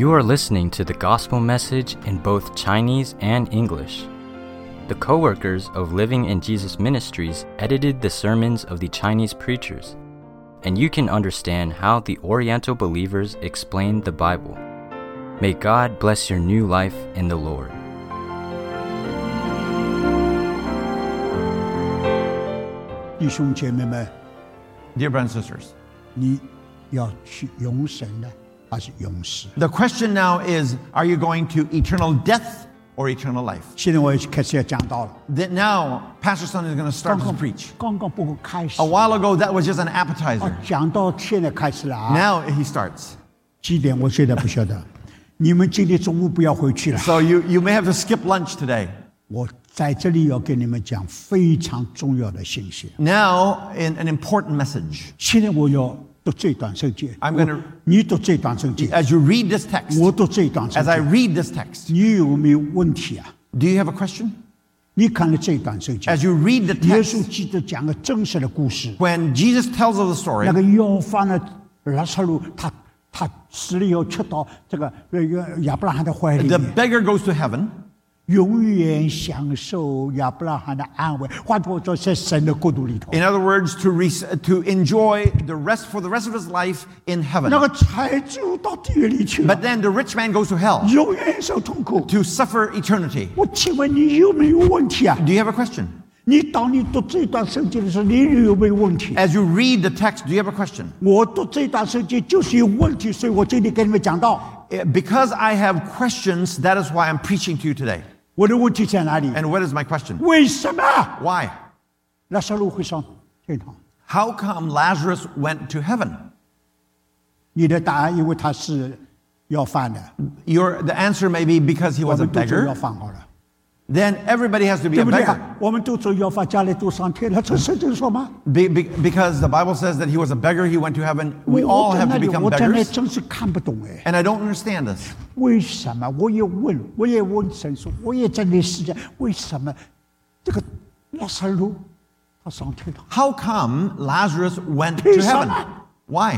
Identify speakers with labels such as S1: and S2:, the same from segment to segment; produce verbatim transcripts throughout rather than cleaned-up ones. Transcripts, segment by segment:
S1: You are listening to the gospel message in both Chinese and English. The co-workers of Living in Jesus Ministries edited the sermons of the Chinese preachers, and you can understand how the Oriental believers explained the Bible. May God bless your new life in the Lord.
S2: Dear brothers and sisters,
S3: 你要去永生呢，还是永死？
S2: the question now is, are you going to eternal death or eternal life?
S3: 现在我也开始要讲到了。
S2: That now, Pastor Sun is going to
S3: 刚
S2: start to
S3: 刚
S2: preach.
S3: 刚刚不过开始
S2: A，while ago, that was just an
S3: 哦
S2: appetizer.
S3: 讲到现在开始了啊。
S2: Now he starts.
S3: 几点？我现在不晓得。你们今天中午不要回去了。
S2: So you, you may have to skip lunch today.
S3: 我在这里要跟你们讲非常重要的信息。
S2: Now, in an important message.
S3: 现在我要读这段圣经。
S2: I'm gonna-
S3: 我你读这段圣经，
S2: As you read this text,
S3: 我读这段圣
S2: as I
S3: 经。
S2: read this text,
S3: 你有没有问题啊？
S2: do you have a question?
S3: 你看了这段圣经，
S2: As you read the
S3: 耶稣
S2: text,
S3: 记得讲个真实的故事。
S2: when Jesus tells of the story,
S3: 那个要饭的拉撒路，他他死了以后，吃到这个那个亚伯拉罕的怀里
S2: the
S3: 面，
S2: beggar goes to heaven,
S3: 永远享受亚伯拉罕的安慰。换句话说，在神的国度里头，
S2: in other words, to, re- to enjoy the rest for the rest of his life in heaven.
S3: 那个财主到地狱里去了，
S2: But then the rich man goes to hell
S3: 永远受痛苦。
S2: to suffer eternity.
S3: 我请问你有没有问题啊？
S2: Do you have a question?
S3: 你当你读这段圣经的时候，你有没有问题？
S2: As you read the text, do you have a question?
S3: 我读这段圣经就是有问题，所以我今天跟你们讲到
S2: Eh, Because I have questions, that is why I'm preaching to you today.
S3: 我的问题在哪里？
S2: And what is my question?
S3: 为什么
S2: Why?
S3: 拉撒路会上天堂？
S2: How come Lazarus went to heaven?
S3: 你的答案，因为他是要饭的，
S2: Your, the answer may be because he
S3: 我
S2: was a
S3: 们都做要
S2: beggar.
S3: 饭好了，
S2: Then everybody has to be
S3: 对
S2: a
S3: 不对
S2: beggar.
S3: 啊？我们都做要饭，将来都上天了，这圣经说吗？
S2: Be, be, because the Bible says that he was a beggar, he went to heaven. We
S3: 我
S2: all
S3: 在
S2: have
S3: 那
S2: to
S3: 里，
S2: become
S3: 我在那
S2: beggars.
S3: 真是看不懂哎，
S2: And I don't understand this.
S3: 为什么？我也问，我也问神说，我也在那世界，为什么这个拉撒路他上天堂？
S2: How come Lazarus went to
S3: 凭什么？
S2: heaven? Why?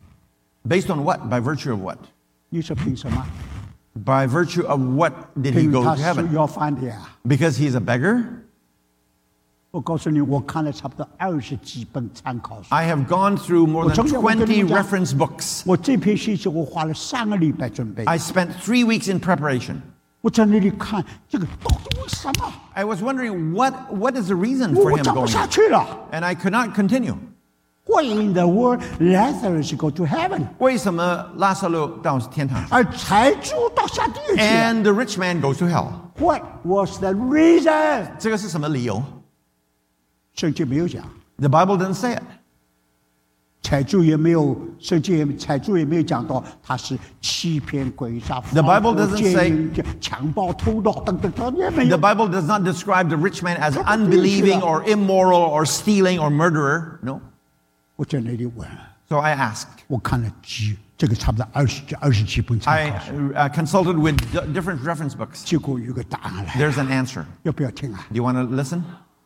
S2: Based on what? By virtue of what?
S3: 你说凭什么？
S2: By virtue of what did he
S3: 凭
S2: go
S3: 他
S2: to
S3: 是
S2: heaven?
S3: 要饭的呀。
S2: Because he's a beggar?
S3: 我告诉你，我看了差不多二十几本参考书。
S2: I have gone through more than
S3: 我承认，我跟你们讲。
S2: twenty reference books.
S3: 我这篇信息我花了三个礼拜准备，
S2: I spent three weeks in preparation.
S3: 我在那里看这个到底为什么？
S2: I was wondering what, what is the reason
S3: 我
S2: for
S3: 我
S2: him
S3: 讲不
S2: going,
S3: 下去了。
S2: and I could not continue.
S3: Why in the world Lazarus go to heaven？
S2: 为什么拉撒路到天堂？
S3: 而财主到下地狱去了。
S2: And the rich man goes to hell.
S3: What was the reason？
S2: 这个是什么理由？
S3: 圣经没有讲，
S2: The Bible doesn't say it.
S3: 财主也没有，圣经也财主也没有讲到他是欺骗、诡诈、
S2: The Bible
S3: 放火
S2: doesn't
S3: 奸
S2: say-
S3: 淫强暴、偷盗等等，他也没
S2: The
S3: 有。
S2: Bible does not describe the rich man as unbelieving or immoral or stealing or murderer. No.
S3: 我在那里问，
S2: So I asked.
S3: 我看了几这个差不多二十二十几本参
S2: I
S3: 考书，
S2: uh, consulted with d- different reference books.
S3: 结果有个答案来，
S2: There's an answer.
S3: 要不要听啊？
S2: Do you want to listen?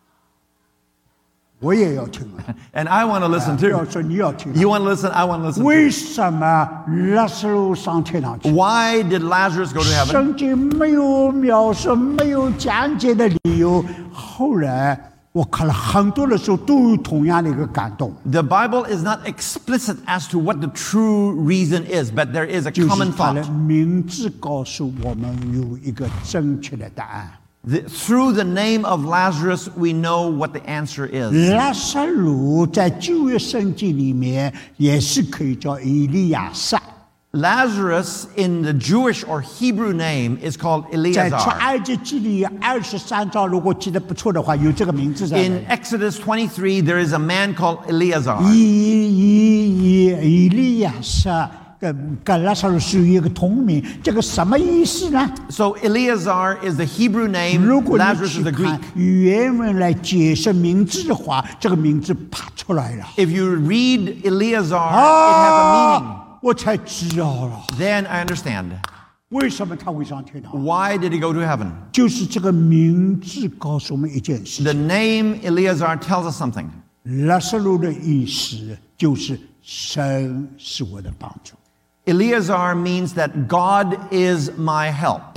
S3: 我也要听啊！
S2: And I want to listen
S3: 不要
S2: too.
S3: 说你要听啊、
S2: You want to listen? I want to listen.
S3: 为什么拉撒路上天堂去？
S2: Why did Lazarus go to heaven?
S3: 圣经没有描述，没有讲解的理由。后来我看了很多的时候，都有同样的一个感动，
S2: The Bible is not explicit as to what the true reason is, but there is a
S3: 就是
S2: common
S3: 他的
S2: thought.
S3: 名字告诉我们有一个正确的答案。
S2: The, through the name of Lazarus, we know what the answer is.
S3: 拉撒路在旧约圣经里面也是可以叫以利亚撒，
S2: Lazarus in the Jewish or Hebrew name is called
S3: 在出
S2: Eleazar.
S3: 埃及记里二十三章，如果记得不错的话，有这个名字在那里。
S2: In Exodus twenty-three, there is a man called Eleazar.
S3: 以以以以利亚撒跟跟拉撒路是有一个同名，这个什么意思呢？
S2: So Eleazar is the Hebrew name,
S3: 如果你
S2: Lazarus
S3: 去
S2: is the
S3: 看
S2: Greek.
S3: 原文来解释名字的话，这个名字啪出来了。
S2: If you read Eleazar, it has a meaning.
S3: 啊，我才知道了，
S2: Then I understand.
S3: 为什么他会上天堂？
S2: Why did he go to heaven?
S3: 就是这个名字告诉我们一件事
S2: The
S3: 情。
S2: name Eleazar tells us something.
S3: 拉撒路的意思就是神是我的帮助。
S2: Eleazar means that God is my help.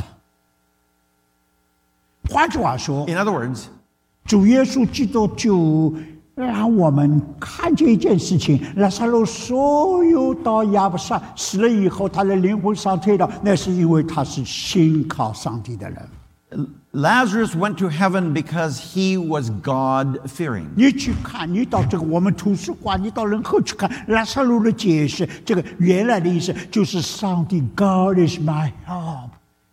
S3: 换句话说，
S2: In other words,
S3: 主耶稣基督就让我们看见一件事情：拉撒路所有到亚伯萨死了以后，他的灵魂上退了，那是因为他是信靠上帝的人。
S2: Lazarus went to heaven because he was God-fearing.
S3: 你去看，你到这个我们图书馆，你到任何去看拉撒路的解释，这个原来的意思就是上帝 God is my help。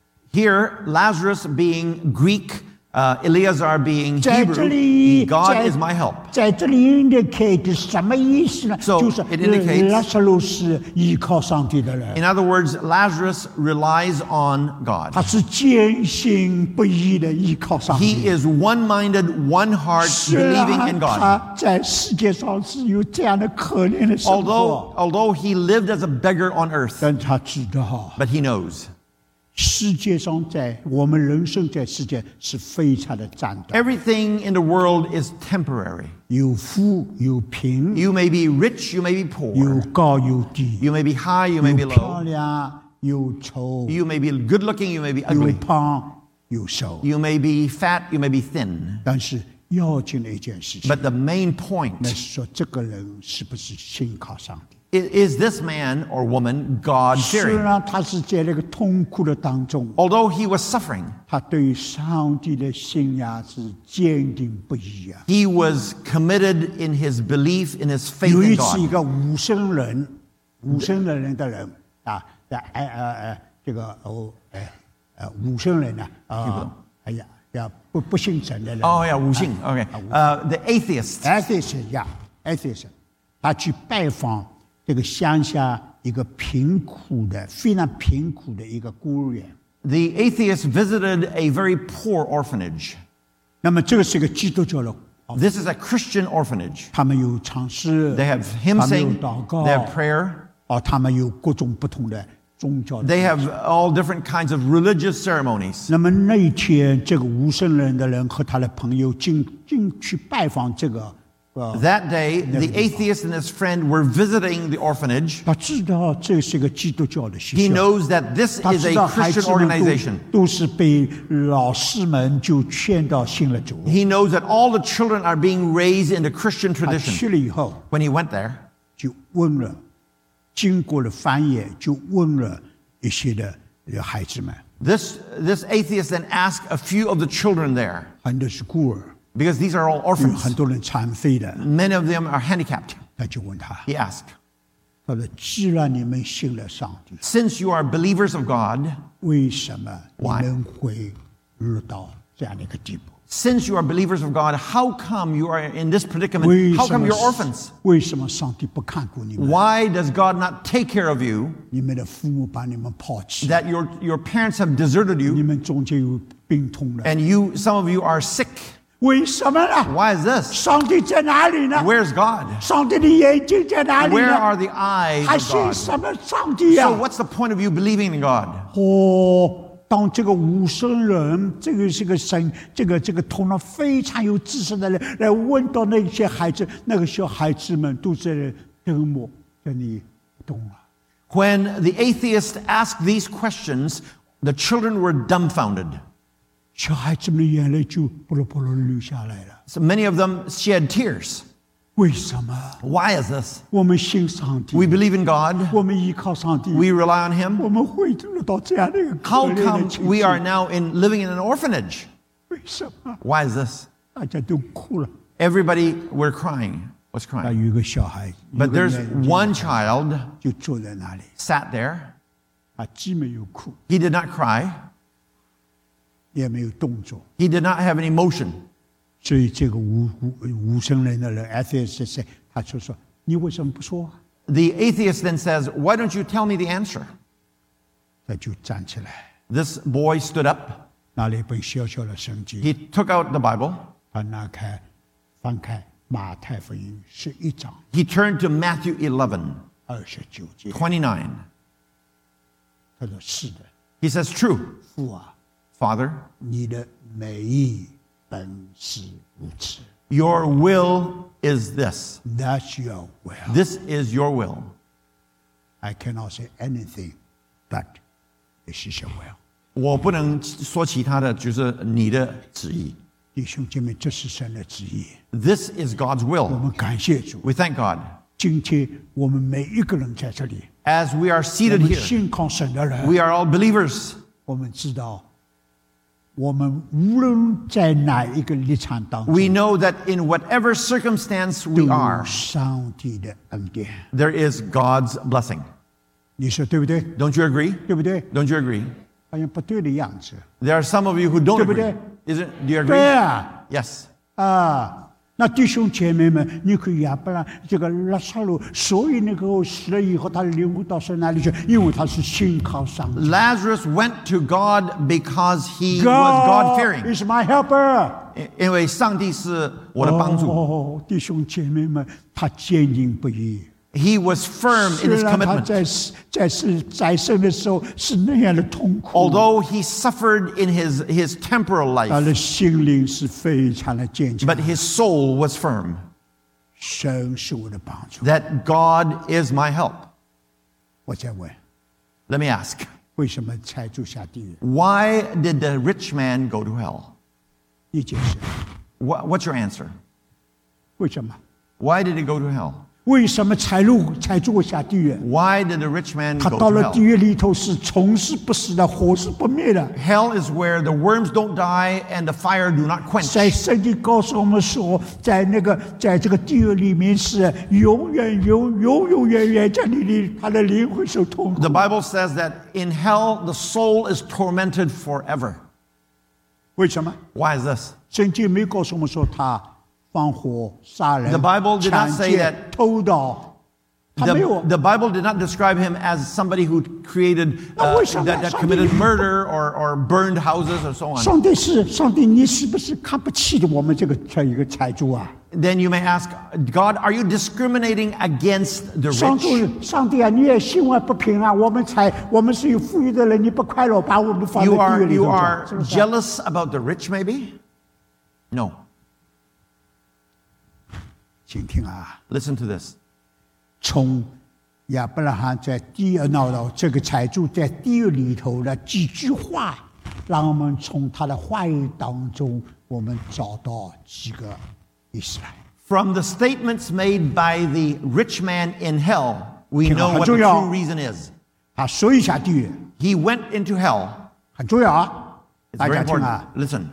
S2: Here, Lazarus being Greek, uh, Eleazar being
S3: 在这里
S2: Hebrew, God
S3: 在
S2: is my help.
S3: 在这里 indicate 什么意思呢？
S2: So,
S3: 就是
S2: it indicates-
S3: 拉撒路是依靠上帝的人。
S2: In other words, Lazarus relies on God.
S3: 他是坚信不疑的依靠上
S2: He
S3: 帝，
S2: is one-minded, one heart,
S3: 虽
S2: believing
S3: 然
S2: in God.
S3: 他在世界上是有这样的可怜的生
S2: Although,
S3: 活，
S2: although he lived as a beggar on earth,
S3: 但他知道
S2: but he knows.
S3: 世界上在我们人生在世界是非常的暂短，
S2: Everything in the world is temporary.
S3: 有富有贫，
S2: You may be rich, you may be
S3: 有
S2: poor.
S3: 高有低，
S2: You may be high, you may be
S3: 有漂
S2: low.
S3: 亮有丑，
S2: You may be good looking, you may be
S3: 有
S2: ugly.
S3: 胖有瘦。
S2: You may be fat, you may be thin.
S3: 但是要紧的一件事情，
S2: But the main point
S3: 那是说这个人是不是信靠上帝？
S2: is, is this man or woman
S3: 虽
S2: God-fearing?
S3: 然他是在那个痛苦的当中，
S2: Although he was suffering,
S3: 他对于上帝的信仰是坚定不移啊。
S2: he was committed in his belief, in his faith
S3: 有一
S2: in
S3: 次，一
S2: God.
S3: 个无神人，无神的人的人啊，在哎呃呃这个哦哎呃无神人呢啊，哎呀呀不不信神的人
S2: Oh, yeah, Wu Xing. Okay. Uh, the atheist.
S3: ，atheist 呀，atheist，他去拜访这个乡下一个贫苦的、非常贫苦的一个孤儿院。
S2: The atheist visited a very poor orphanage.
S3: 那么这个是个基督教的，
S2: This is a Christian orphanage.
S3: 他们有唱诗，
S2: They have hymn
S3: 他们有
S2: sing,
S3: 祷告，
S2: they have prayer,
S3: 哦，他们有各种不同的宗教的。
S2: they have all different kinds of religious ceremonies.
S3: 那么那一天，这个无神人的人和他的朋友进进去拜访这个，呃，
S2: That day, the atheist and his friend were visiting the orphanage.
S3: 他知道这是个基督教的学
S2: He
S3: 校，
S2: knows that this
S3: 他
S2: is
S3: 知
S2: a
S3: 道孩
S2: Christian
S3: 子们
S2: organization.
S3: 都都是被老师们就劝到信了主。
S2: He knows that all the children are being raised into Christian
S3: 他
S2: tradition.
S3: 去了以后，
S2: When he went there,
S3: 就问了，经过了翻译，就问了一些的孩子们，
S2: this, this atheist then asked a few of the children there,
S3: 很多是孤儿，
S2: because these are all
S3: 有
S2: orphans.
S3: 很多人残废的，
S2: Many of them are handicapped.
S3: 他就问他，
S2: He asked,
S3: 他说：“既然你们信了上帝，
S2: since you are believers of God,
S3: 为什么你
S2: Why?
S3: 们会入到这样的一个地步？
S2: since you are believers of God, how come you are in this
S3: 为
S2: predicament? How
S3: 什
S2: come
S3: 么
S2: you're orphans?
S3: 为什么上帝不看顾你们？
S2: Why does God not take care of you?
S3: 你们的父母把你们抛弃，
S2: That your, your parents have deserted
S3: 你
S2: you,
S3: 们中间有病痛的，
S2: and you, some of you are sick.
S3: 为什么呢？
S2: Why is this?
S3: 上帝在哪里呢？
S2: Where's God?
S3: 上帝的眼睛在哪里
S2: Where
S3: 呢？
S2: are the eyes
S3: 还
S2: of
S3: 信
S2: God?
S3: 什么上帝呀、
S2: So what's the point of you believing in God?
S3: 哦，当这个无神人，这个是个神，这个这个头脑非常有知识的人来问到那些孩子，那个小孩子们都在沉默，这你懂了。
S2: When the atheist asked these questions, the children were dumbfounded.
S3: 小孩子们的眼泪就扑噜扑噜流下来了。
S2: So many of them shed tears.
S3: 为什么？
S2: Why is this?
S3: 我们信上帝，
S2: We believe in God.
S3: 我们依靠上帝，
S2: We rely on Him.
S3: 我们会落到这样的一个可
S2: How
S3: 怜的
S2: come
S3: 情
S2: we
S3: 境
S2: are now in living in an orphanage?
S3: 为什么？
S2: Why is this?
S3: 大家都哭了。
S2: Everybody were crying. Was
S3: 那
S2: crying.
S3: 有一个小孩，
S2: But
S3: 有个
S2: there's
S3: 眼睛
S2: one child
S3: 就坐在那里，
S2: sat there.
S3: 他既没有哭，
S2: He did not cry.
S3: 也没有动作。
S2: He did not have any emotion.
S3: 所以这个无无无神人的人 atheist 他就说：“你为什么不说？”
S2: The atheist then says, why don't you tell me the answer?
S3: 他就站起来，
S2: This boy stood up.
S3: 拿了一本小小的圣经，
S2: He took out the Bible.
S3: 他拿开翻开马太福音十一章
S2: He turned to Matthew eleven,
S3: 二十九节，
S2: twenty-nine.
S3: 他说：“是的，
S2: He says, true,
S3: 父啊，
S2: Father,
S3: 你的美意本是如此。
S2: your will is this.
S3: That's your will。”
S2: This is your will.
S3: I cannot say anything but this is your will.
S2: 我不能说其他的，就是你的旨意。
S3: 弟兄姐妹，这是神的旨意。
S2: This is God's
S3: 我
S2: will.
S3: 们感谢主。
S2: We thank God.
S3: 今天我们每一个人在这里，
S2: As we are
S3: 我
S2: seated
S3: 们
S2: here,
S3: 信靠神的人，
S2: we are all believers.
S3: 我们知道，我们无论在哪一个立场当中，
S2: We know that in whatever circumstance
S3: 都
S2: we
S3: 有
S2: are,
S3: 上帝的恩典。
S2: there is God's blessing.
S3: 你说对不对？
S2: Don't you agree?
S3: 对不对？
S2: Don't you agree?
S3: 好像不对的样子。
S2: There are some of you who don't
S3: 对不
S2: agree.
S3: 对？
S2: Is it? Do you
S3: 对
S2: agree?
S3: 啊，
S2: Yes.
S3: 啊，那弟兄姐妹们，你可以亚伯拉这个拉撒路，所以那个死了以后，他灵魂到神那里去，因为他是信靠上帝。
S2: Lazarus went to God because he was
S3: God
S2: God-fearing.
S3: is my helper。
S2: 因为上帝是我的帮助。
S3: 哦，弟兄姐妹们，他坚定不移。
S2: He was firm in
S3: 虽
S2: his
S3: 然他
S2: commitment.
S3: 在在世在生的时候是那样的痛苦，
S2: Although he suffered in his, his temporal
S3: 他
S2: life,
S3: 的心灵是非常的坚强。
S2: but his soul was firm.
S3: 神是我的帮助。
S2: That God is my help.
S3: 我再问，
S2: Let me ask,
S3: 为什么财主下地狱？
S2: why did the rich man go to hell?
S3: 你解释，
S2: What, what's your answer?
S3: 为什么？
S2: Why did he go to hell?
S3: 为什么财路财主会下地狱？
S2: Why did the rich man
S3: 他
S2: go
S3: 到
S2: to
S3: 了地
S2: hell?
S3: 狱里头是从死不死的，火是不灭的。
S2: Hell is where the worms don't die and the fire do not quench.
S3: 在圣经告诉我们说，在那个在这个地狱里面是永远永永永远远在里里，他的灵魂受痛苦
S2: The。Bible says that in hell the soul is tormented forever.
S3: 为什么？
S2: Why is this?
S3: 圣经没告诉我们说他放火杀人、
S2: The Bible did not
S3: 抢
S2: say
S3: 劫
S2: that-、
S3: 偷盗，他没有
S2: The, the Bible did not describe him as somebody who created, uh,
S3: 那为什么？
S2: that, that
S3: 上帝-
S2: committed murder or, or burned houses or so on.
S3: 上帝是上帝，你是不是看不起我们这个这一个财主啊？
S2: Then you may ask, God, are you discriminating against the
S3: 上
S2: rich?
S3: 帝，上帝啊，你也心怀不平啊！我们才，我们是有富裕的人，你不快乐，把我们放在
S2: You
S3: 地
S2: are,
S3: 狱里
S2: you
S3: 头
S2: are
S3: 去，是不是？
S2: jealous about the rich, maybe? No.
S3: 请听啊，
S2: Listen to this.
S3: 从亚伯拉罕在地狱闹到这个财主在地狱里头的几句话，让我们从他的话语当中，我们找到几个意思来。
S2: From the statements made by the rich man in hell, we
S3: 这个
S2: know
S3: 很
S2: what
S3: 重
S2: the
S3: 要。
S2: true reason is.
S3: 他所以下地狱
S2: He went into hell.
S3: 很重要啊，
S2: It's
S3: 大
S2: very
S3: 家听
S2: important.
S3: 啊。
S2: Listen,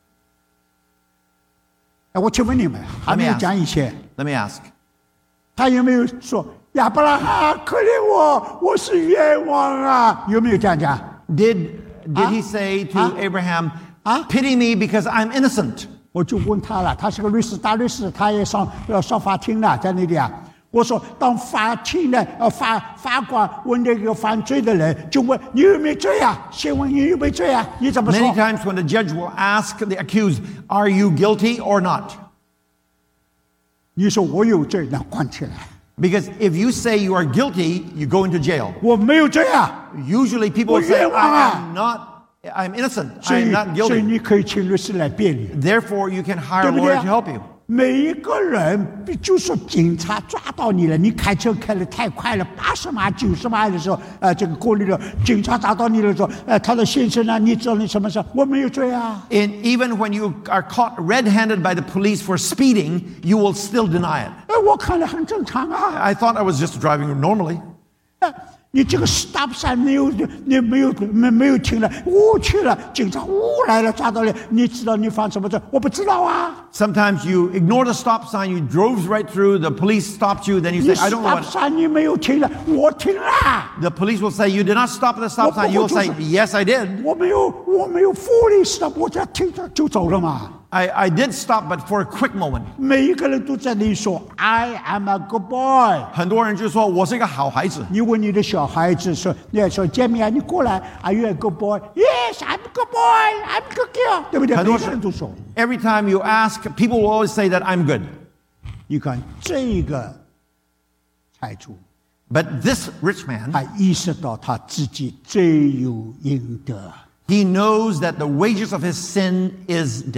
S3: 哎，我请问你们，还没有讲以前，
S2: let me ask.
S3: 他有没有说亚伯拉罕可怜我，我是冤枉啊？有没有这样讲？
S2: Did, did
S3: Huh?
S2: he say to
S3: Huh?
S2: Abraham,
S3: Huh?
S2: pity me because I'm innocent?
S3: 我就问他了，他是个律师，大律师，他也上要上法庭了，在那里啊。我说，当法庭的呃法法官问那个犯罪的人，就问你有没有罪啊？先问你有没有罪啊？你怎么
S2: Many
S3: 说？
S2: times when the judge will ask the accused, are you guilty or not?
S3: 你说我有罪，那关起来。
S2: Because if you say you are guilty, you go into jail.
S3: 我没有罪啊，
S2: Usually people
S3: 我
S2: say,
S3: 冤枉
S2: I
S3: 啊。
S2: am not, I'm innocent,
S3: 所
S2: I
S3: 以
S2: am not
S3: 所以
S2: guilty.
S3: 你可以请律师来辩理。
S2: Therefore, you can hire
S3: 对
S2: a
S3: 不对
S2: lawyer to help you.
S3: 每一个人，就说警察抓到你了，你开车开得太快了，八十码、九十码的时候，呃，这个过滤了，警察抓到你了，说，呃，他的先生啊，你知道你什么事？我没有罪啊。
S2: And even when you are caught red-handed by the police for speeding, you will still deny it.
S3: 哎，我看了很正常啊。
S2: I thought I was just driving normally.
S3: 哎，你这个 stop sign 没有，你没有没没有停了，我去了，警察呜来了，抓到了，你知道你犯什么罪？我不知道啊。
S2: Sometimes you ignore the stop sign, you drove right through, the police stopped you, then you
S3: 你
S2: say, I don't know
S3: stop
S2: what.
S3: sign 你没有停了，我停了。
S2: The police will say, you did not stop at the stop sign. You will say, yes, I did.
S3: 我没有，我没有 fully stop，我只要停着就走了嘛。
S2: I, I did stop, but for a quick moment.
S3: 每一个人都在那里说 "I am a good boy"。
S2: 很多人就说我是一个好孩子。
S3: 你问你的小孩子说，你说杰米啊，你过来 ，Are you a good boy? Yes, I'm a good boy. I'm a good girl， 对不对？
S2: 很多
S3: 每个人都说。
S2: Every time you ask, people will always say that I'm good.
S3: 你看这个财主，
S2: But this rich man,
S3: 他意识到他自己罪有应得，
S2: he knows that the wages of his sin is death.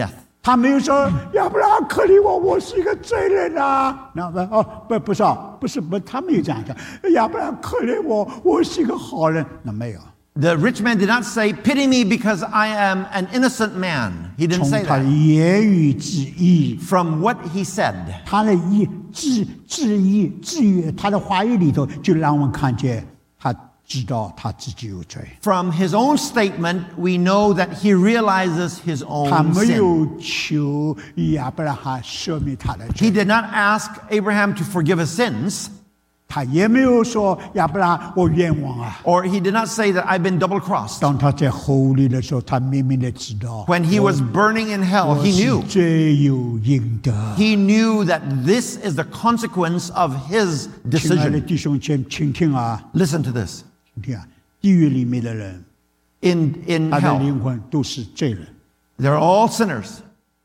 S3: 他没有说亚伯拉罕可怜我，我是一个罪人啊。那不哦不不是啊，不是不，他没有这样讲。亚伯拉罕可怜我，我是一个好人。那没有。
S2: The rich man did not say, "Pity me because I am an innocent man." He didn't
S3: 从
S2: say
S3: 他的
S2: that.
S3: 言语之意，
S2: From what he said,
S3: 他的意字字意字语，他的话语里头，就让我们看见他知道他自己有罪。
S2: from his own statement, we know that he realizes his
S3: 他
S2: own
S3: 没
S2: sin.
S3: 有求亚伯拉罕赦免他的
S2: He
S3: 罪，
S2: did not ask Abraham to forgive his sins,
S3: 他也没有说亚伯拉罕我冤枉啊。
S2: or he did not say that I've been double-crossed.
S3: 当他在火里的时候，他明明的知道，
S2: When he was burning in hell,
S3: 我
S2: he
S3: 是
S2: knew.
S3: 罪有应得。
S2: He knew that this is the consequence of his
S3: 亲爱的
S2: decision.
S3: 弟兄请请听啊，
S2: Listen to this.
S3: 请听啊，地狱里面的人，
S2: In, in
S3: 他的
S2: hell,
S3: 灵魂都是罪人，
S2: they're all sinners.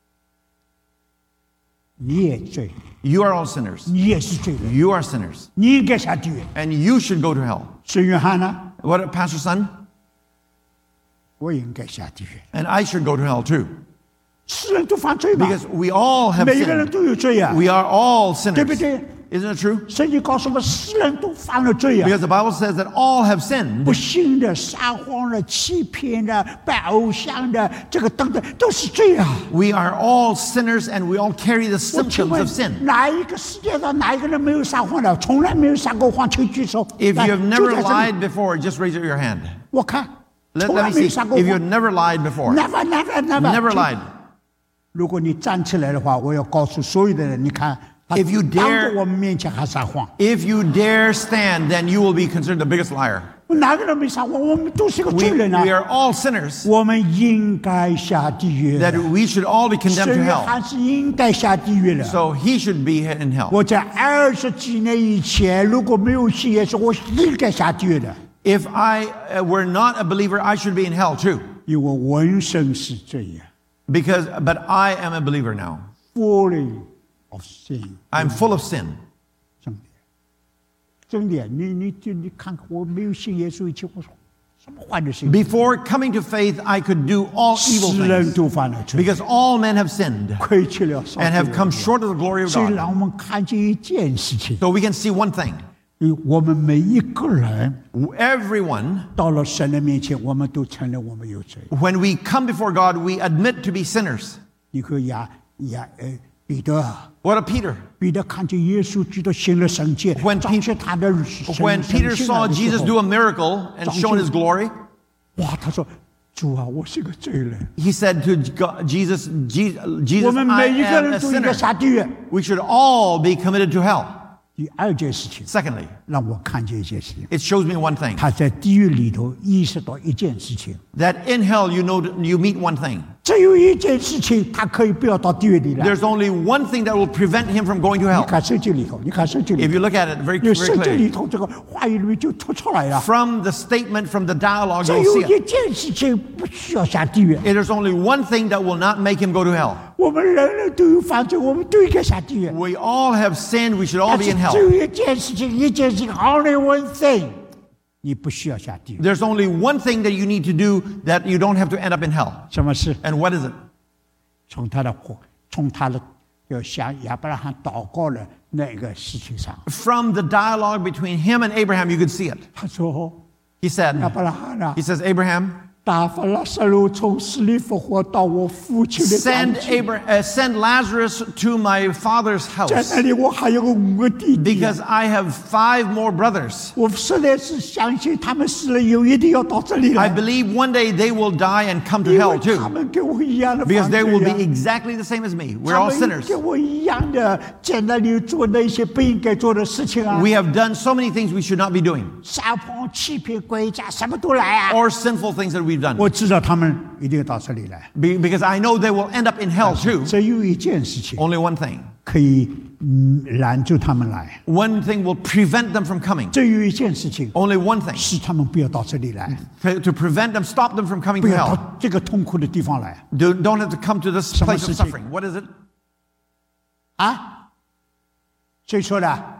S3: 你也罪，
S2: You are all sinners.
S3: 你也是罪人，
S2: You are sinners.
S3: 你应该下地狱。
S2: And you should go to hell.
S3: 孙约翰呢？
S2: What, Pastor Son?
S3: 我应该下地狱。
S2: And I should go to hell too.
S3: 世人都犯罪嘛，
S2: Because we all have
S3: 每一个人
S2: sinned.
S3: 都有罪啊，
S2: We are all
S3: 对
S2: sinners.
S3: 不对？
S2: Isn't it true?
S3: 圣经告诉我们，世人都犯了罪啊。
S2: Because the Bible says that all have sinned.
S3: 不信的、撒谎的、欺骗的、拜偶像的，这个等等都是罪啊。
S2: We are all sinners and we all carry the
S3: 我请
S2: symptoms
S3: 问
S2: of sin.
S3: 哪一个世界上哪一个人没有撒谎的？从来没有撒过谎，请举手。
S2: If
S3: 来
S2: you have
S3: 就
S2: never
S3: 在这里
S2: lied before, just raise your hand.
S3: 我看
S2: Let,
S3: 从
S2: let
S3: 来
S2: me
S3: 没有
S2: see.
S3: 撒过
S2: If you've
S3: 谎
S2: never lied before,
S3: ，never never never
S2: never lied.
S3: 如果你站起来的话，我要告诉所有的人，你看，他
S2: If you
S3: 当
S2: dare-
S3: 着我们面前还撒谎，
S2: If you dare stand, then you will be considered the biggest liar.
S3: 哪个人没撒谎？我们都是个
S2: We,
S3: 罪人啊
S2: we！are all sinners
S3: 我们应该下地狱。
S2: that we should all be condemned
S3: 圣
S2: to
S3: 约
S2: hell.
S3: 翰是应该下地狱的。
S2: So he should be in hell.
S3: 我在二十几年以前，如果没有信耶稣，我应该下地狱的，
S2: If I uh, were not a believer, I should be in hell too.
S3: 因为我浑身是罪呀。
S2: Because, but I am a believer now.
S3: Full of sin，
S2: I'm full of sin.
S3: 真的，真的，你你就你看看，我没有信耶稣以前，我说什么坏的事情，
S2: Before coming to faith, I could do all evil
S3: 世人
S2: things.
S3: 都犯了罪，
S2: Because all men have sinned
S3: 亏去了上
S2: and
S3: 帝
S2: have
S3: 的
S2: come
S3: 荣耀
S2: short of the glory of
S3: 所以
S2: God.
S3: 让我们看见一件事情，
S2: So we can see one thing.
S3: 我们每一个人
S2: Everyone,
S3: 到了神的面前，我们都承认我们有罪。
S2: when we come before God, we admit to be sinners.
S3: 你和亚亚呃彼得，
S2: What of Peter?
S3: 彼得看见耶稣基督行了神迹，
S2: When
S3: 彰显他的神
S2: When
S3: 神
S2: Peter
S3: 性
S2: saw
S3: 的时
S2: Jesus
S3: 候
S2: do a miracle and shown his glory,
S3: 哇，他说：“主啊，我是个罪人。
S2: he said to God, Jesus, Je- ”
S3: 我
S2: Jesus,
S3: 们
S2: I
S3: 每一个
S2: am a
S3: 人都应该
S2: sinner.
S3: 下地狱。
S2: We should all be committed to hell.
S3: 第二件事情，
S2: Secondly,
S3: 让我看见一件事情，
S2: it shows me one thing.
S3: 他在地狱里头意识到一件事情，
S2: That in hell, you know, you meet one thing.
S3: 只有一件事情，他可以不要到地狱里来。
S2: There's only one thing that will prevent him from going to
S3: 你
S2: hell.
S3: 看圣经里头，你看圣经里
S2: If
S3: 头，
S2: you look at it very,
S3: 有
S2: very
S3: 圣经里
S2: clearly,
S3: 头这个话语里面就突出来了。
S2: from the statement, from the dialogue,
S3: 只
S2: you'll
S3: 有
S2: see it.
S3: 一件事情不需要下地狱。
S2: It is only one thing that will not make him go to hell.
S3: 我们人人都有犯罪，我们都应该下地狱。
S2: We all have sinned. We should all
S3: 但
S2: be
S3: 是
S2: in
S3: 只
S2: hell.
S3: 有一件事情，一件事情 ，only one thing，你不需要下地狱。
S2: There's only one thing that you need to do that you don't have to end up in hell.
S3: 什么事？
S2: And what is it?
S3: 从他的活，从他的要向亚伯拉罕祷告的那个事情上，
S2: From the dialogue between him and Abraham, you could see it.
S3: 他说
S2: He said,
S3: 亚伯拉罕啊
S2: he，says, Abraham,
S3: 打发拉撒路从死里复活到我父亲的家
S2: send
S3: 里去，
S2: Abra- uh, send Lazarus to my father's
S3: 在
S2: house
S3: 那里我还有个五个弟弟啊。
S2: because I have five more brothers.
S3: 我实在是相信他们死了有一定要到这里
S2: I
S3: 来，
S2: believe one day they will die and come to
S3: 因
S2: hell
S3: 为他
S2: too
S3: 们跟我一样的
S2: because
S3: 犯
S2: they
S3: 罪
S2: will
S3: 呀
S2: be exactly the same as me. We're
S3: 他
S2: all
S3: 们
S2: sinners.
S3: 跟我一样的在那里做那些不应该做的事情啊，
S2: We have done so many things we should not be doing
S3: 撒谎、欺骗、诡诈，什么都来啊。
S2: or sinful things that we've done
S3: 我知道他们一定要到这里来。
S2: Be- because I know they will end up in hell too.
S3: 只有一件事情
S2: Only one thing.
S3: 可以嗯拦住他们来，
S2: One thing will prevent them from coming.
S3: 只有一件事情
S2: Only one thing
S3: 使他们不要到这里来，
S2: to to prevent them, stop them from coming
S3: 不
S2: to
S3: 要
S2: hell.
S3: 到这个痛苦的地方来
S2: Do, don't have to come to this
S3: 什么
S2: place of
S3: 事情？
S2: suffering. What is it?
S3: 啊？谁说的？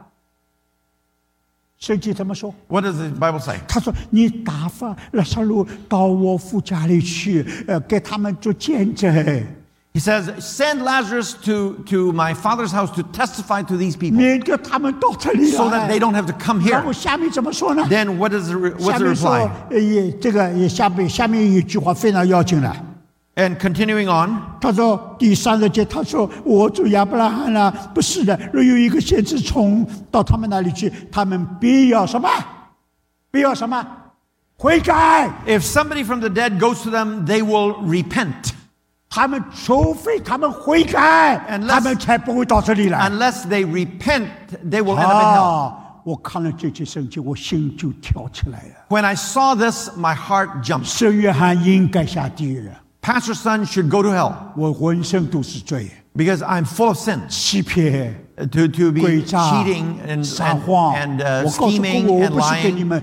S3: 圣经怎么说？
S2: What does the Bible say?
S3: 他说：“你打发拉撒路到我父家里去，呃，给他们做见证。”
S2: He says, send Lazarus to, to my father's house to testify to these people
S3: 免得他们到这里
S2: so that
S3: 来。
S2: they don't have to come
S3: 然
S2: here.
S3: 后下面怎么说呢？
S2: Then what is the, re-
S3: 下
S2: what's the
S3: 面说
S2: reply?，
S3: 呃也这个也下面下面一句话非常要紧了。
S2: And continuing on,
S3: 他说第三十节，他说我主亚伯拉罕啊，不是的，若有一个先知从到他们那里去，他们必要什么？必要什么？悔改。
S2: if somebody from the dead goes to them, they will repent.
S3: 他们除非他们悔改，
S2: Unless-
S3: 他们才不会到这里来。
S2: Unless they repent, they will end up in hell.
S3: 啊！我看了这节圣经，我心就跳起来了。
S2: When I saw this, my heart jumped.
S3: 圣约翰应该下地狱了，
S2: Pastor Son should go to hell
S3: 我浑身都是罪，
S2: because I'm full of sin.
S3: 欺骗、
S2: To, to be
S3: 诡诈、
S2: cheating and,
S3: 撒
S2: and,
S3: 谎。
S2: and uh,
S3: 我告诉
S2: scheming
S3: 过，我
S2: and
S3: 不是给你
S2: lying.
S3: 们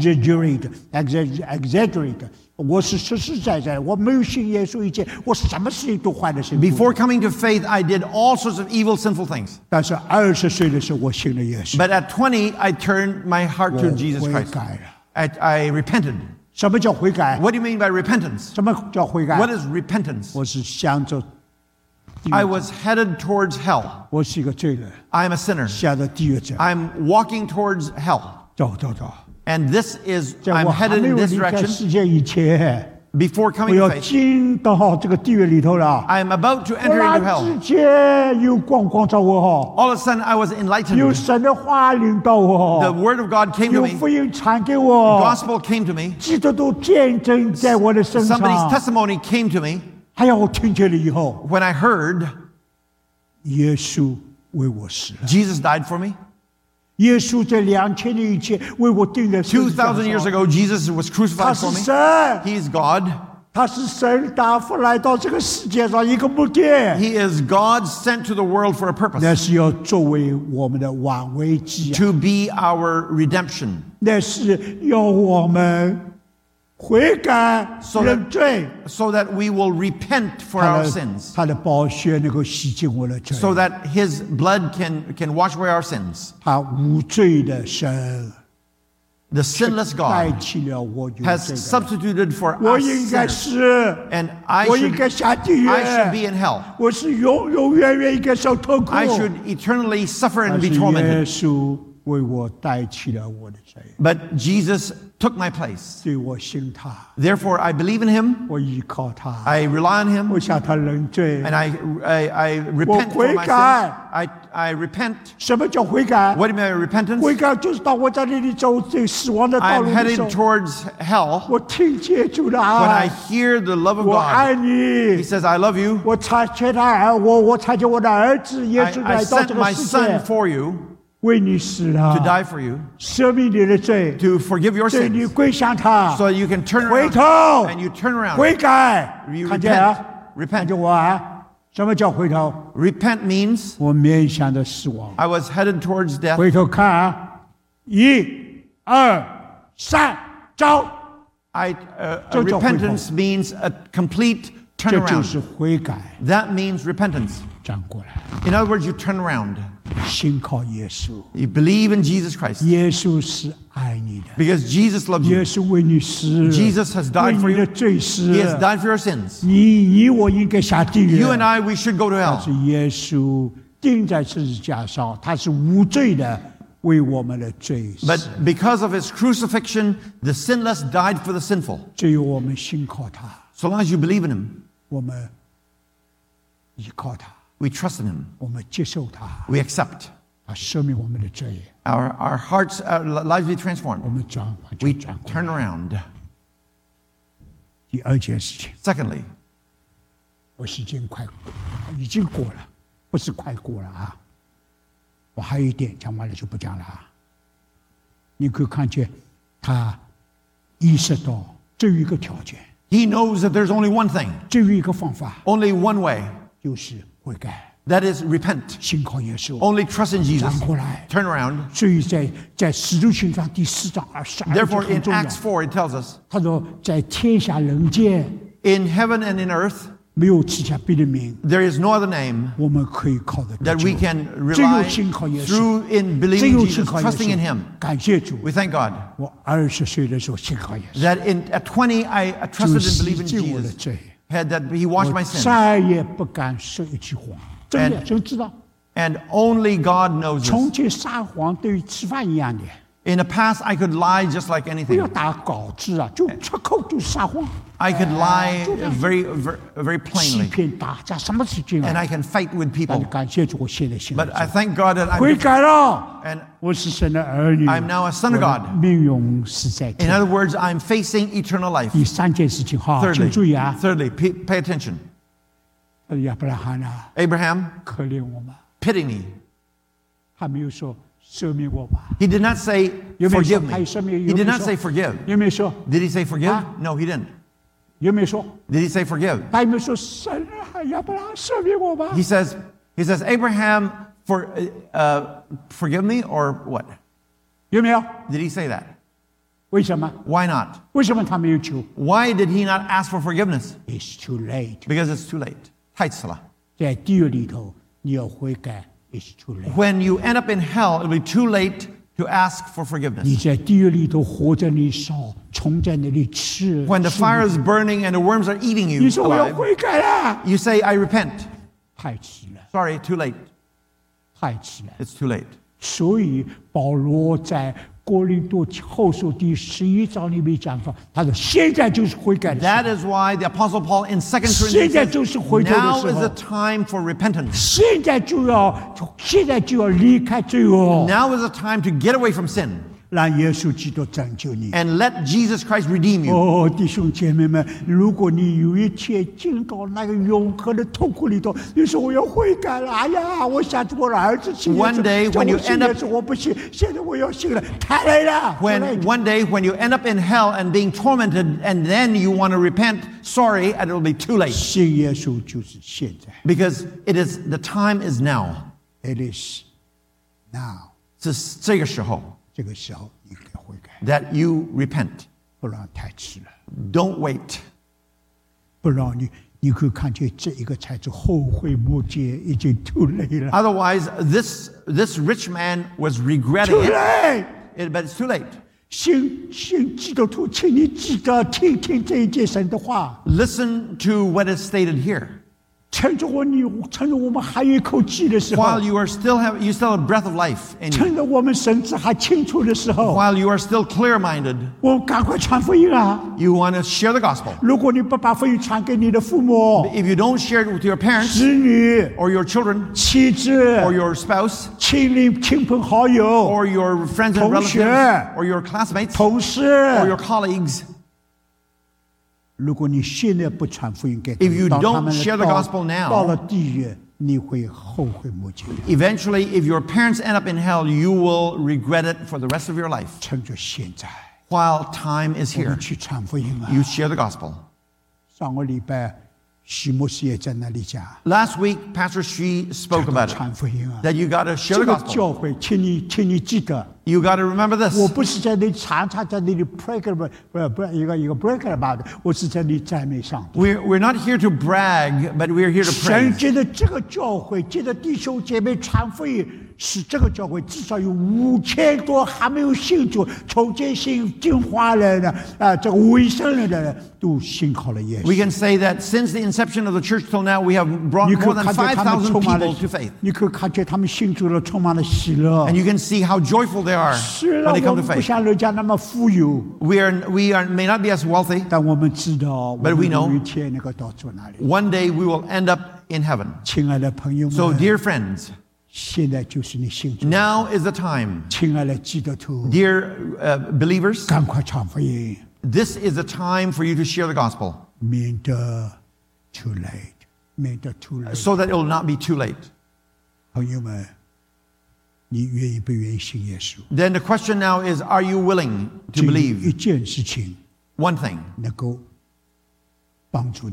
S3: exaggerate、exaggerate、exaggerate。我是实实在在，我没有信耶稣以前，我什么事情都坏的事情。
S2: Before coming to faith, I did all sorts of evil, sinful things.
S3: 但是二十岁的时候，我信了耶稣，
S2: But at twenty, I turned my heart
S3: 我
S2: to Jesus
S3: 悔
S2: Christ.
S3: 改了。
S2: I, I repented.
S3: 什么叫悔改？
S2: What do you mean by repentance?
S3: 什么叫悔改？
S2: What is repentance?
S3: 我是向着地狱
S2: I was headed towards hell.
S3: 我是一个罪人，
S2: I am a sinner.
S3: 向着地狱走，
S2: I'm walking towards hell.
S3: 走走走。
S2: And this is,
S3: 在
S2: I'm
S3: 我还
S2: headed
S3: 没
S2: in
S3: 有
S2: this
S3: 离开
S2: direction
S3: 世界以前，
S2: before
S3: 我
S2: coming
S3: 要
S2: to faith.
S3: 进到这个地狱里头了。
S2: I am about to
S3: 忽
S2: enter
S3: 然
S2: into hell.
S3: 之间有光光照我哈，
S2: All of a sudden, I was
S3: 有
S2: enlightened.
S3: 神的话领导我
S2: The
S3: 哈，
S2: word of God came to
S3: 有
S2: me.
S3: 福音传给我，
S2: Gospel came to me.
S3: 基督都见证在我的身
S2: Somebody's
S3: 上。
S2: testimony came to me
S3: 还有我听见了以后，
S2: when I heard
S3: 耶稣为我死了。
S2: Jesus died for me.
S3: 耶稣在两千年以前为我钉在十
S2: Two
S3: 字架
S2: thousand years
S3: 上，
S2: ago, Jesus was
S3: 他
S2: crucified
S3: 是
S2: for me.
S3: 神，
S2: He is God.
S3: 他是神答复来到这个世界上一个目的，
S2: He is God sent to the world for a
S3: 那
S2: purpose,
S3: 是要作为我们的挽回祭啊，
S2: to be our redemption,
S3: 那是要我们悔改
S2: So that-
S3: 认罪，
S2: so that we will repent for
S3: 他
S2: our
S3: 的
S2: sins,
S3: 他的宝血能够洗净我的罪，
S2: so that His blood can, can wash away our sins.
S3: 他无罪的神
S2: The sinless
S3: 代
S2: God
S3: 替了我有
S2: has
S3: 罪的人，
S2: substituted for
S3: 我
S2: us
S3: 应该
S2: sinners,
S3: 是，
S2: and I
S3: 我应
S2: should,
S3: 该下地狱，
S2: I should be in hell.
S3: 我是永永远远应该受痛苦。
S2: I should eternally suffer
S3: 但
S2: and
S3: 是
S2: be
S3: 耶
S2: tormented.
S3: 稣为我代替了我的罪，
S2: But Jesus took my place.
S3: 所以我信他，
S2: Therefore, I believe in Him.
S3: 我依靠他，
S2: I rely on Him.
S3: 我向他认罪。
S2: And I, I, I repent for my
S3: 我悔改。
S2: sins. I, I repent.
S3: 什么叫悔改？
S2: What do you mean by repentance?
S3: 悔改就是当我在那里走这死亡的道
S2: I'm
S3: 路的时
S2: headed
S3: 候，
S2: towards hell
S3: 我听见主的
S2: when I
S3: 爱，
S2: hear the love of
S3: 我爱
S2: God.
S3: 你
S2: He，says, I love you.
S3: 我差遣他儿，我我差遣我的儿子耶
S2: I,
S3: 稣
S2: I
S3: 来到
S2: sent
S3: 这
S2: my
S3: 个世
S2: son
S3: 界，
S2: for you
S3: 为你死
S2: to
S3: 了，
S2: die for you,
S3: 赦免你的罪，
S2: to forgive your
S3: 对你
S2: sins,
S3: 归向他，
S2: so that you can turn
S3: 回
S2: around
S3: 头
S2: and you turn around.
S3: 悔改
S2: You，
S3: 看见啊
S2: repent，
S3: 看
S2: repent.
S3: 见我啊？什么叫回头？
S2: Repent means
S3: 我面向着死亡，
S2: I was headed towards death.
S3: 回头看啊，一、二、三，走，
S2: I, uh,
S3: 这叫悔改。
S2: repentance means a complete
S3: 这就
S2: turnaround.
S3: 是悔改。
S2: That means repentance.
S3: 转过来，
S2: In other words, you turn around.
S3: 信靠耶稣，
S2: You believe in Jesus Christ
S3: 耶稣是爱你的，
S2: because Jesus loves
S3: 耶
S2: you.
S3: 稣为你死，
S2: Jesus has
S3: 为
S2: died
S3: 你
S2: for
S3: 的
S2: you.
S3: 罪死
S2: He has died for your sins.
S3: 你你我应该下地狱，
S2: You and I, we should go to
S3: 但是
S2: hell.
S3: 耶稣钉在十字架上，他是无罪的，为我们的罪死。
S2: But because of his crucifixion, the sinless died for the sinful.
S3: 只有我们信靠他，
S2: So long as you believe in him,
S3: 我们依靠他，
S2: we trust in him,
S3: 我们接受他，
S2: we accept.
S3: 他赦免我们的罪，
S2: Our, our hearts, our lives be transformed.
S3: 我们转完
S2: We
S3: 全转过来。
S2: turn around.
S3: 第二件事情，
S2: Secondly,
S3: 我时间快已经过了，不是快过了啊！我还有一点讲完了就不讲了啊！你可以看见他意识到只有一个条件，
S2: he knows that there's only one thing,
S3: 只有一个方法，
S2: only one way.
S3: 就是悔改，
S2: That is repent.
S3: 信靠耶稣，
S2: Only trust in Jesus.
S3: 转过来。
S2: Turn around.
S3: 所以在在使徒行传第四章二十二节
S2: Therefore,
S3: 很
S2: in
S3: 重要。
S2: Acts four, it tells us,
S3: 他说，在天下人间
S2: in heaven and in earth,
S3: 没有赐下别的名，
S2: there is no other name
S3: 我们可以靠得
S2: that
S3: 住
S2: we can
S3: 只有
S2: rely
S3: 信靠耶稣，
S2: through in
S3: 只
S2: believing
S3: 有
S2: Jesus,
S3: 信靠耶
S2: trusting in
S3: 稣
S2: him.
S3: 感谢主，
S2: We thank God
S3: 我二十岁的时候信靠耶稣，
S2: that in, at twenty, I
S3: 就
S2: trusted and
S3: 洗
S2: believed in
S3: 净我的
S2: Jesus.
S3: 罪。
S2: had that he washed
S3: 我
S2: my sins.
S3: 再也不敢说一句谎。真的，
S2: And-
S3: 真知道，
S2: And only God knows
S3: 从
S2: this.
S3: 前撒谎等于吃饭一样的，
S2: In the past, I could lie just like
S3: 不要
S2: anything.
S3: 打稿子啊，就出口就撒谎，
S2: I could lie very, very, very
S3: 欺
S2: plainly.
S3: 骗打架，什么事情
S2: And
S3: 啊？
S2: I can fight with
S3: 但
S2: people.
S3: 是感谢主，我现在信了
S2: But I
S3: 主，
S2: thank God that
S3: 悔
S2: I'm,
S3: 改了，
S2: and
S3: 我是神的儿女，
S2: I'm now a son of
S3: 我的
S2: God.
S3: 命运是在
S2: in
S3: 天。
S2: other words, I'm facing eternal life.
S3: 第三件事情哈，请
S2: Thirdly,
S3: 注意啊，
S2: thirdly, pay, pay attention.
S3: 亚伯拉罕啊，
S2: Abraham,
S3: 可怜我们，
S2: pity me.
S3: 他没有说赦免我吧？
S2: He did not say,
S3: 有没有说
S2: forgive
S3: 他
S2: me.
S3: 有赦免？
S2: He
S3: 有没
S2: did
S3: 有
S2: not
S3: 说
S2: say forgive.
S3: 有没有说？
S2: Did he say forgive?
S3: Huh?
S2: No, he didn't.
S3: 有没有说？
S2: Did he say forgive?
S3: 他有没有说神啊，亚伯拉罕赦免我吧？
S2: He says, he says, Abraham, for, uh, forgive me or what?
S3: 有没有？
S2: Did he say that?
S3: 为什么？
S2: Why not?
S3: 为什么他没有求
S2: Why did he not ask for forgiveness?
S3: ？It's too late。
S2: Because it's too late. 太迟了。
S3: 在地狱里头，你要悔改，It's too late。
S2: When you end up in hell, it'll be too late to ask for
S3: 你
S2: forgiveness.
S3: 在地狱里头活在你烧，虫在那里吃。
S2: When the
S3: 吃
S2: fire is burning and the worms are eating
S3: 你
S2: you
S3: 说我要
S2: alive,
S3: 悔改了，
S2: you say, I repent.
S3: 太迟了，
S2: Sorry, too late.
S3: 太迟了。
S2: It's too late.
S3: 所以保罗在哥林多后书第十一章里面讲说，他说现在就是悔改的时候，
S2: That is why the Apostle Paul in Second
S3: 现
S2: Corinthians
S3: 在就是
S2: says,
S3: 回头的
S2: now
S3: 时
S2: is
S3: 候
S2: the，time for repentance.
S3: 现在就要，现在就要离开罪恶，
S2: Now is the time to get away from sin
S3: 让耶稣基督拯救你。
S2: and let Jesus Christ redeem you.
S3: 哦，弟兄姐妹们，如果你有一天进到那个永恒的痛苦里头，你说我要悔改了，哎呀，我想着我的儿子信耶稣
S2: One day
S3: 叫
S2: when
S3: 我
S2: you
S3: 信
S2: end
S3: 耶
S2: up-
S3: 稣我不信，现在我要信了，太累了。
S2: When
S3: 太累
S2: one day when you end up in hell and being tormented and then you want to repent, sorry, and it'll be too late
S3: 信耶稣就是现在
S2: because it is the time is now.
S3: ，It is now，
S2: 是这个时候
S3: 这个时候你该悔改，
S2: that you repent.
S3: 不然太迟了，
S2: Don't wait.
S3: 不然你你可以看见这一个才是后悔莫及，已经 too late 了
S2: Otherwise, this this rich man was regretting
S3: ，too
S2: it,
S3: late。
S2: it- but it's too late.
S3: 信信基督徒，请你记得听听这一节神的话。
S2: Listen to what is stated here.
S3: 趁着我你趁着我们还有一口气的时候，
S2: While you are still have you still have breath of life in you.
S3: 趁着我们神志还清楚的时候，
S2: While you are still clear-minded,
S3: 我们赶快传福音啊！
S2: you want to share the gospel.
S3: 如果你不把福音传给你的父母、
S2: If you don't share it with your parents
S3: 子女、
S2: or your children
S3: 妻子、
S2: or your spouse
S3: 亲邻、亲朋好友、
S2: or your friends and
S3: 同学
S2: relatives or your classmates
S3: 同事，
S2: or your colleagues,
S3: 如果你现在不传福音给他
S2: If you
S3: 们，到
S2: don't
S3: 他们
S2: share the
S3: 到
S2: gospel now
S3: 到了地狱，你会后悔莫及的。
S2: eventually, if your parents end up in hell, you will regret it for the rest of your life.
S3: 趁着现在，
S2: While time is
S3: 我
S2: here,
S3: 们去传福音啊！
S2: you share the gospel.
S3: 上个礼拜，许牧师也在那里讲，
S2: Last week, Pastor Shi spoke about it,
S3: 传福音啊！
S2: that you got to share
S3: 这
S2: the
S3: 个
S2: gospel.
S3: 教会，请你，请你记得，
S2: You got to remember
S3: 我
S2: this.
S3: 不是在那里常常在那里 break 不不不一个一个 break about，我是在那里赞美上帝。
S2: We're, we're not here to brag, but we're here to
S3: 神
S2: praise.
S3: 借着这个教会，借着弟兄姐妹传福音，使这个教会至少有五千多还没有信主、重建信进化人的啊，这个卫生人的人都信靠了耶稣。
S2: We can say that since the inception of the church till now, we have brought
S3: 你可
S2: more
S3: 以
S2: than
S3: 看见他们
S2: five thousand
S3: 充满了
S2: people to faith.
S3: 你可以看见他们信主了，充满了喜乐。
S2: And you can see how joyful they are
S3: 虽
S2: when
S3: 然
S2: they
S3: 我
S2: come
S3: 们
S2: to
S3: 不
S2: faith.
S3: 像人家那么富有，
S2: We are, we are, may not be as wealthy.
S3: 但我们知道，我
S2: But we
S3: 们
S2: know
S3: 有一天能够到主那里。
S2: One day we will end up in heaven.
S3: 亲爱的朋友
S2: So,
S3: 们，
S2: dear friends,
S3: 现在就是你信主。
S2: now is the time.
S3: 亲爱的基督徒，
S2: Dear uh, believers,
S3: 赶快传福音，
S2: this is the time for you to share the gospel
S3: 免得 too late，免得 too late。
S2: so that it will not be too late.
S3: 朋友们，你愿意不愿意信耶稣？
S2: Then the question now is, are you willing to
S3: 只有
S2: believe
S3: 一件事情
S2: one thing?
S3: 能够帮助你，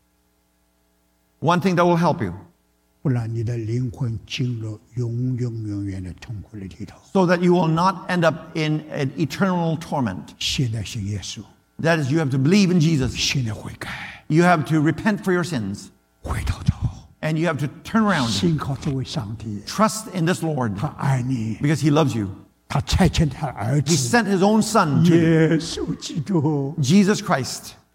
S2: One thing that will help you
S3: 不然你的灵魂进入永永远远的痛苦的里头。
S2: so that you will not end up in an eternal torment.
S3: 现在信耶稣，
S2: That is, you have to believe in Jesus.
S3: 现在悔改，
S2: You have to repent for your sins.
S3: 回头头，
S2: And you have to turn around.
S3: 信靠这位上帝，
S2: Trust in this Lord
S3: 他爱你，
S2: because he loves you.
S3: 他差遣他的儿
S2: He
S3: 子
S2: sent his own son to you,
S3: 耶稣基督，
S2: Jesus Christ.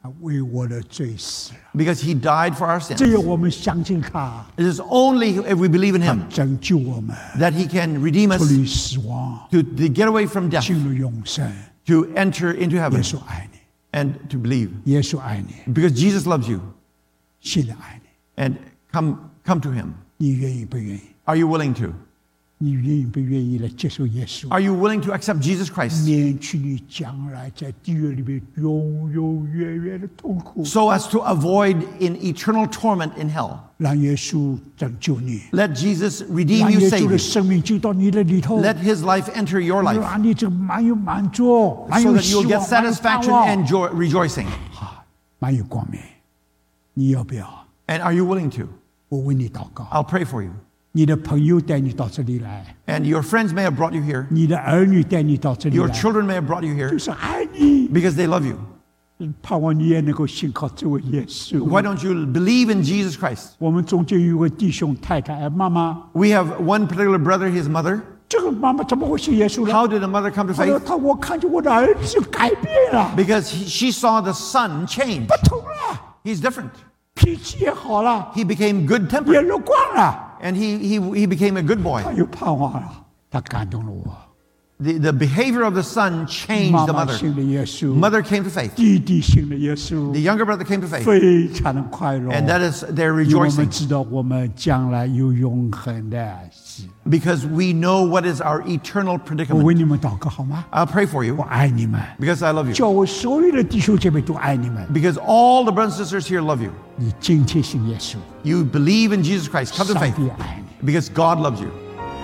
S3: 为我的罪死了。
S2: because he died for our
S3: 只有
S2: sins.
S3: 我们相信他，
S2: It is only if we believe in
S3: 他
S2: him
S3: 拯救我们，
S2: that he can redeem
S3: 脱
S2: us
S3: 离死亡，
S2: to, to get away from death,
S3: 进入永生。
S2: to enter into
S3: 耶
S2: heaven
S3: 稣爱你，
S2: and to believe.
S3: 耶稣爱你，
S2: Because Jesus loves you
S3: 信的爱你。
S2: and come, come to him.
S3: 你愿意不愿意？
S2: Are you willing to?
S3: 你愿意不愿意来接受耶稣？
S2: Are you willing to accept Jesus Christ
S3: 免去你将来在地狱里面永永远远的痛苦，
S2: so as to avoid in eternal torment in hell?
S3: 让耶稣拯救你，
S2: Let Jesus redeem
S3: 让
S2: you,
S3: 耶稣
S2: save
S3: 的
S2: you.
S3: 生命进到你的里头，
S2: Let his life enter your life
S3: 让你这满有满足，满
S2: so
S3: 有
S2: that
S3: 希
S2: you'll
S3: 望，
S2: get
S3: 满有盼
S2: satisfaction
S3: 望，
S2: and joy, rejoicing.
S3: 啊，满有光明。你要不要？
S2: And are you willing to?
S3: 我为你祷告。
S2: I'll pray for you.
S3: 你的朋友带你到这里来，
S2: And your friends may have brought you here.
S3: 你的儿女带你到这里
S2: Your
S3: 来，
S2: children may have brought you
S3: 就
S2: here
S3: 是爱你，
S2: because they love you.
S3: 盼望你也能够信靠这位耶稣。
S2: Why don't you believe in Jesus Christ?
S3: 我们中间有位弟兄太太妈妈，
S2: We have one particular brother, his mother.
S3: 这个妈妈怎么会信耶稣呢？
S2: How did the mother come to
S3: 他说
S2: faith?
S3: 他我看见我的儿子改变了，
S2: Because he, she saw the son change.
S3: 不同了，
S2: He's different.
S3: 脾气也好了，
S2: He became good
S3: 也
S2: tempered.
S3: 乐观了，
S2: And he, he, he became a good boy.
S3: 他有盼望了，他感动了我。
S2: The, the behavior of the son changed
S3: 妈
S2: the
S3: 妈
S2: mother.
S3: 信了耶稣，
S2: Mother came to faith.
S3: 弟弟信了耶稣
S2: The，younger brother came to faith.
S3: 非常的快乐。
S2: And that is, they're
S3: 因为我们
S2: rejoicing
S3: 知道我们将来有永恒的喜乐。
S2: because we know what is our eternal
S3: 我
S2: predicament.
S3: 为你们祷告好吗？
S2: I'll pray for
S3: 我
S2: you
S3: 爱你们，
S2: because I love you.
S3: 叫我所有的弟兄姐妹都爱你们。
S2: Because all the brothers and sisters here love you.
S3: 你今天信耶稣，
S2: You believe in Jesus Christ. Come to
S3: 上
S2: faith
S3: 帝爱你。
S2: because God loves you.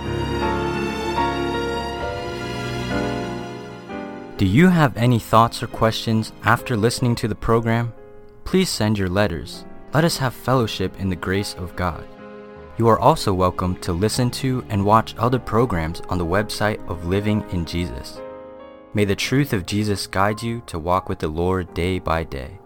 S1: Do you have any thoughts or questions after listening to the program? Please send your letters. Let us have fellowship in the grace of God. You are also welcome to listen to and watch other programs on the website of Living in Jesus. May the truth of Jesus guide you to walk with the Lord day by day.